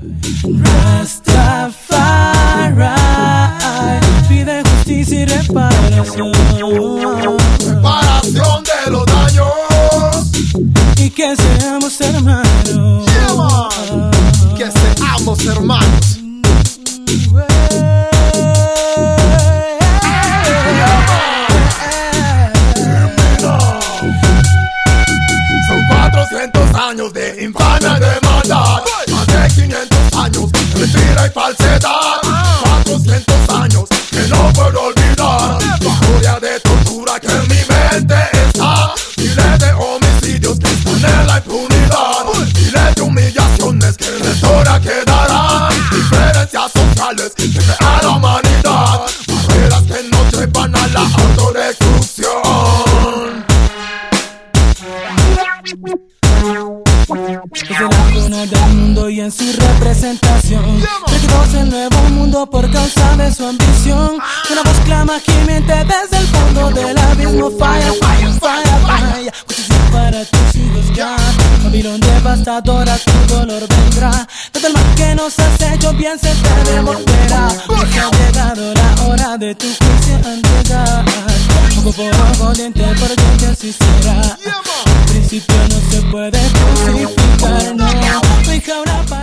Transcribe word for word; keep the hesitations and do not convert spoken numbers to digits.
Rastafari pide justicia y reparación. Reparación de los daños. Y que seamos hermanos. Yeah, man. Que seamos hermanos. Son cuatrocientos años de infamia y de maldad. Más de quinientos años de mentira y falsedad. Cuatrocientos años que no puedo olvidar. Historia de tortura que en mi mente está. Miles de homicidios que están en la impunidad. Miles de humillaciones que en la historia quedarán. Diferencias sociales que crea la humanidad. Barreras que no trepan a la autodestrucción. Desde la cuna del mundo y en su representación, perdidos el nuevo mundo por causa de su ambición. Una voz clama que miente desde el fondo del abismo. Fire, fire, fire, fire. Justicia para tus hijos ya. Babilón devastadora, tu dolor vendrá. Todo el mal que nos has hecho bien se te devolverá. Porque ha llegado la hora de tu juicio entregar. Ojo por ojo, diente por diente, así será. Al principio no se puede crucificar, no. Deja una